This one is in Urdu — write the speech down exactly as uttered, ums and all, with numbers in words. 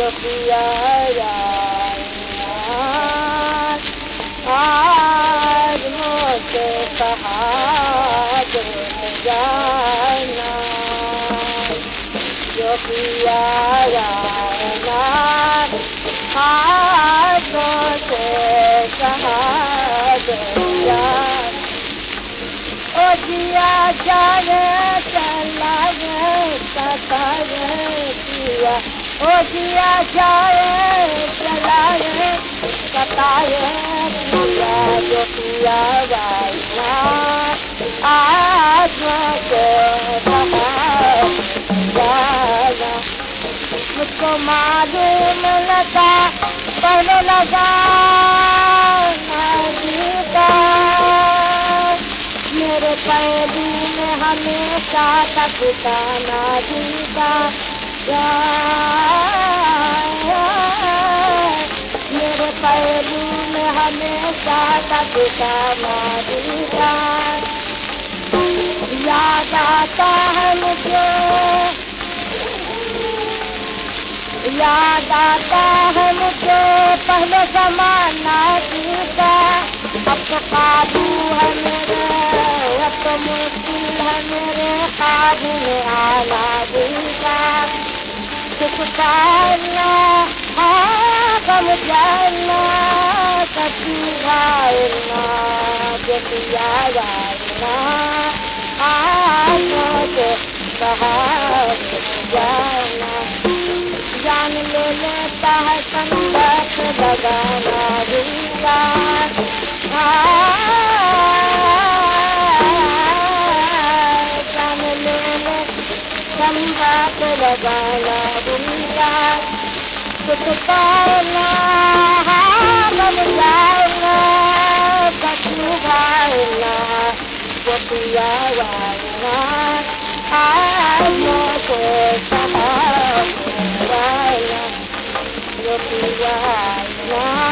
جو کیا آج مجھ سے کہا جانا جو کیا آج مجھ سے کہا جانا او جیا جانے چلا گئے ستائے کیا او جیا جائے چلا گئے ستائے کیا جو کیا جائنا آج مجھے کہا جانا مجھ کو معلوم لگا پہلے لگا میرے پہلو میں ہمیشہ تک جانا جیتا میرے پہلو میں ہمیشہ تک جانا جیتا یاد آتا ہے مجھے یاد آتا ہے مجھے پہلے زمانہ جیتا اب تو قابو ہے میرے اب تو مشکل ہے میرے قابو میں آنا جیتا سکھانا غم جانا کسی بھائنا جو کیا جانا آج مجھے کہا جانا جان لے لیتا ہے سنبت لگانا جیتا جان لے لے سنبت لگانا جیتا کچھ پانا بن جانا کچھ بھائنا جو کیا جانا آج مجھے کہا جو کیا